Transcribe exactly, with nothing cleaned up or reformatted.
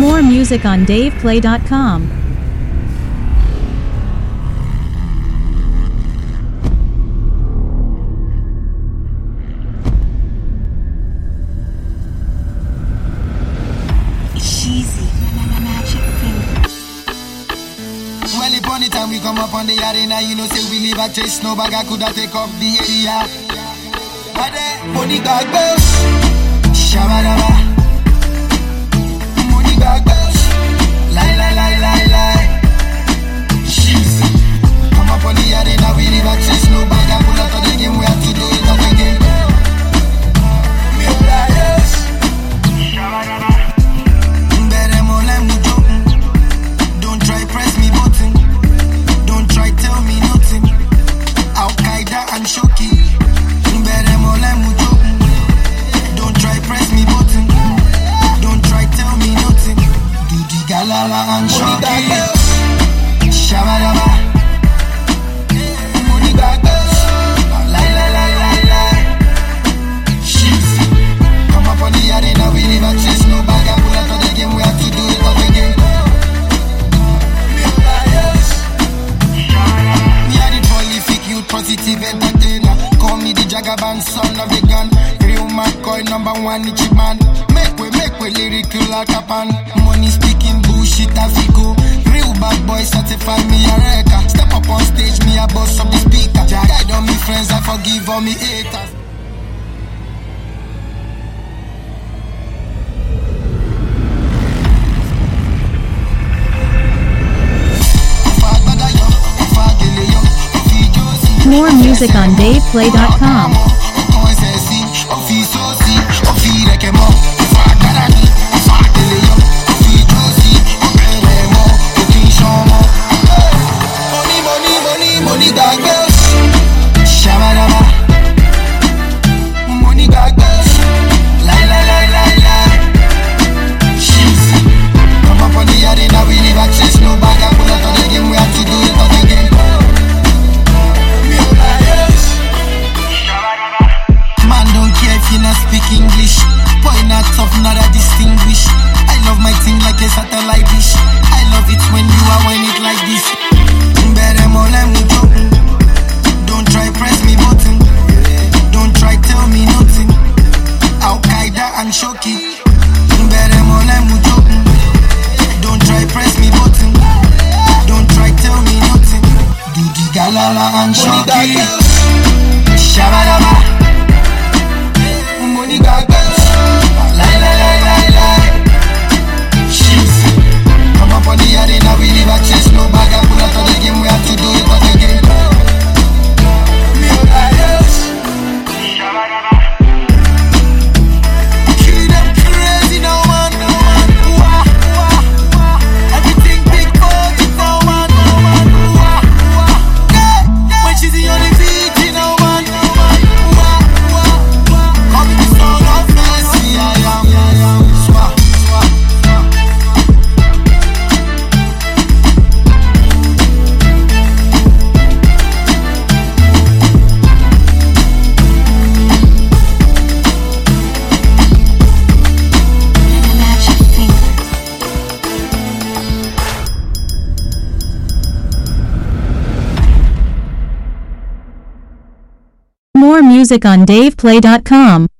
More music on dave play dot com. Well, upon the time we come up on the arena, you know, say we live a chase, no bag, I coulda take up the area. But then, money got goes, shabba-dabba. Money got goes, lie, lie, lie, lie, lie. Jeez. Come up on the arena, we live a chase, no bag, I pull out of the game, we have to do it up again. Me players, shabba-dabba. Better more let me joke. Don't try press me button. Don't try tell me nothing. Al Qaeda and Shoki. Better more let me joke. Don't try press me button. Don't try tell me nothing. Do the galala and Shoki. Shabba-dabba. Money got girls. Lie, lie, lie, lie, lie. She's come up on the arena, we live a chase, no bag, I pull out of the game, we have to do it up again. Positive entertainer, call me the Jagaban, son of the gun. Real McCoy, number one itchy man. Make way, make way, lyrical like a pan. Money speaking bullshit, Africo. Real bad boy, certify me a wrecker. Step up on stage, me a boss of the speaker. Guide on me friends, I forgive all me haters. More music on dave play dot com. More music on dave play dot com.